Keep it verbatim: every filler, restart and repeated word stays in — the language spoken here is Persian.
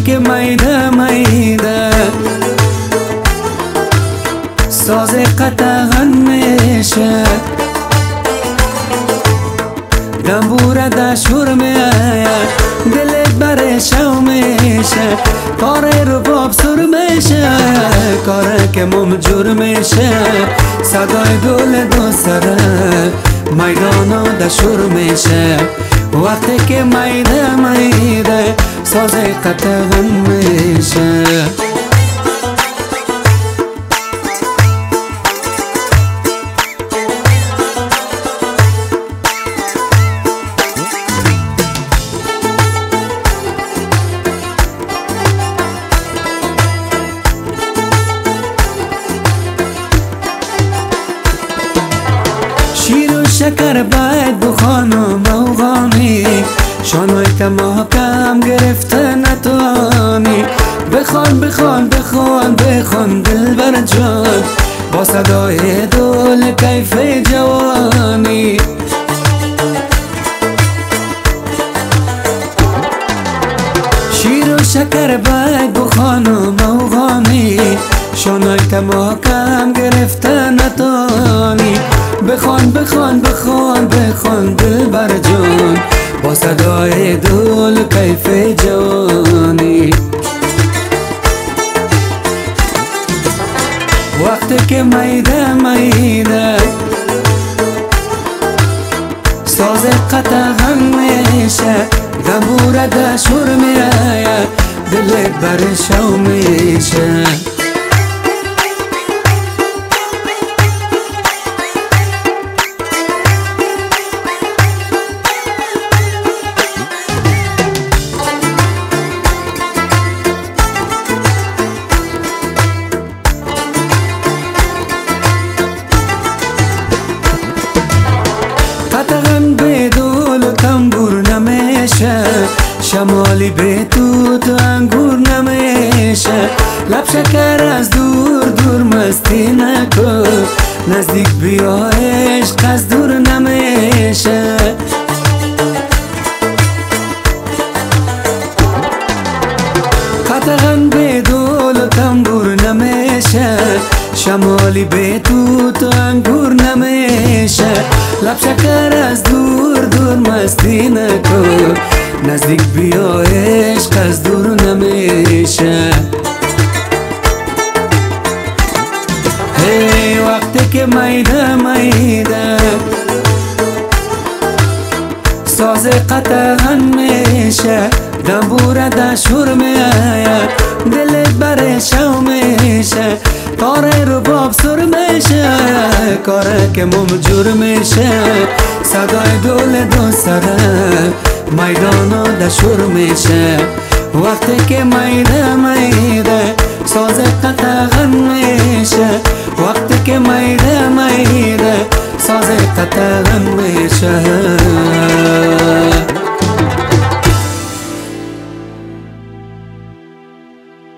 که میده میده ساز قطعا میشه دنبوره دشور میه دلت بره شو میشه کار رباب سر میشه کار که ممجور میشه صدای دول دو سره میدانا دشور میشه وقتی که میده میده ساز قطعا میشه شیر و شکر باید بخوان و موغانی شانوی که محکم گرفته نتوانی بخوان بخوان بخوان بخوان دلبر جان با صدای دول کیف جوانی شیر و شکر باید بخوان و موغانی شانوی که محکم گرفته نتوانی بخوان بخوان بخوان بخوان دلبر جان با صدای دول کیف جوانی وقتی که میده میده ساز قطعا میشه دنبوره دشور میه دلت بر شو میشه قطعاً به دول و تنبور نمیشه شمالی به توت و انگور نمیشه لب شکر از دور دور مستی نکن نزدیک بیا عشق از دور نمیشه قطعاً به دول و تنبور نمیشه شمالی به توت و انگور نمیشه لب شکر از دور دور مستی نکن نزدیک بیا عشق از دور نمیشه هی وقتی که میده میده ساز قطعا میشه دنبوره دشور میه دلت بره شو میشه کار رباب سر میشه کار که ممجور میشه صدای دول دو سره میدانا دشور میشه وقتی که میده میده ساز قطعا میشه وقتی که میده میده ساز قطعا میشه